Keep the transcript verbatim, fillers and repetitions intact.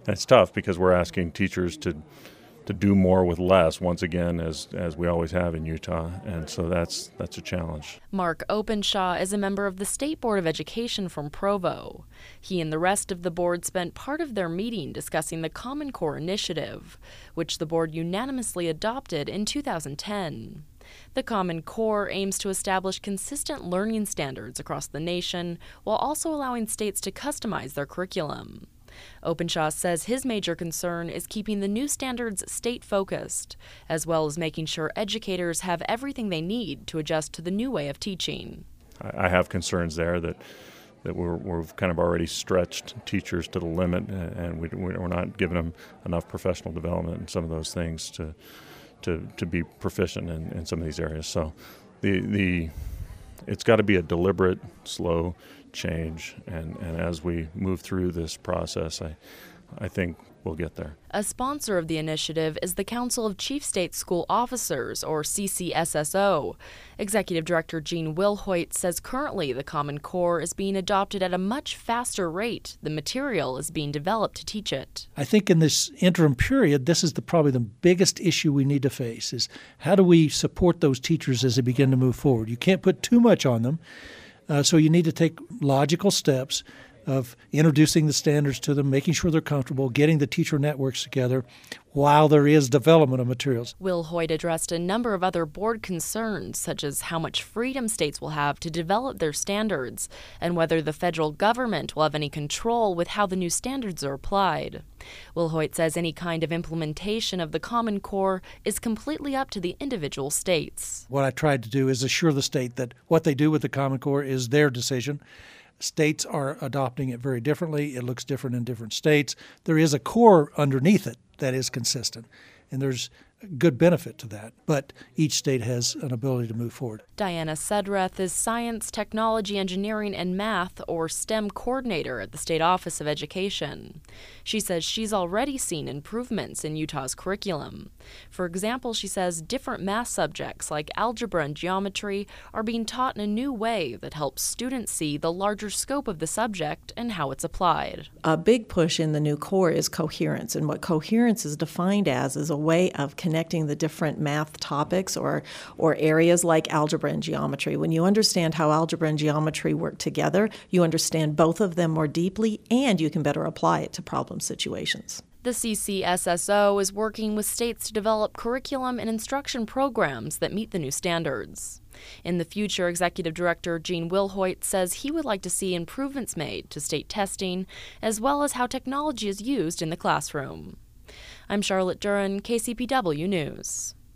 It's tough because we're asking teachers to to do more with less, once again, as as we always have in Utah, and so that's that's a challenge. Mark Openshaw is a member of the State Board of Education from Provo. He and the rest of the board spent part of their meeting discussing the Common Core initiative, which the board unanimously adopted in two thousand ten. The Common Core aims to establish consistent learning standards across the nation while also allowing states to customize their curriculum. Openshaw says his major concern is keeping the new standards state-focused, as well as making sure educators have everything they need to adjust to the new way of teaching. I have concerns there that that we're, we've kind of already stretched teachers to the limit, and we, we're not giving them enough professional development and some of those things to to, to be proficient in, in some of these areas. So the the it's got to be a deliberate, slow change, and, and as we move through this process, I I think we'll get there. A sponsor of the initiative is the Council of Chief State School Officers, or C C S S O. Executive Director Gene Wilhoit says currently the Common Core is being adopted at a much faster rate. The material is being developed to teach it. I think in this interim period, this is the, probably the biggest issue we need to face, is how do we support those teachers as they begin to move forward? You can't put too much on them, uh, so you need to take logical steps of introducing the standards to them, making sure they're comfortable, getting the teacher networks together while there is development of materials. Wilhoit addressed a number of other board concerns, such as how much freedom states will have to develop their standards and whether the federal government will have any control with how the new standards are applied. Wilhoit says any kind of implementation of the Common Core is completely up to the individual states. What I tried to do is assure the state that what they do with the Common Core is their decision. States are adopting it very differently. It looks different in different states. There is a core underneath it that is consistent, and there's good benefit to that. But each state has an ability to move forward. Diana Sudreth is Science, Technology, Engineering, and Math, or STEM coordinator at the State Office of Education. She says she's already seen improvements in Utah's curriculum. For example, she says different math subjects like algebra and geometry are being taught in a new way that helps students see the larger scope of the subject and how it's applied. A big push in the new core is coherence, and what coherence is defined as is a way of connecting the different math topics or, or areas like algebra and geometry. When you understand how algebra and geometry work together, you understand both of them more deeply, and you can better apply it to problem situations. The C C S S O is working with states to develop curriculum and instruction programs that meet the new standards. In the future, Executive Director Gene Wilhoit says he would like to see improvements made to state testing, as well as how technology is used in the classroom. I'm Charlotte Duran, K C P W News.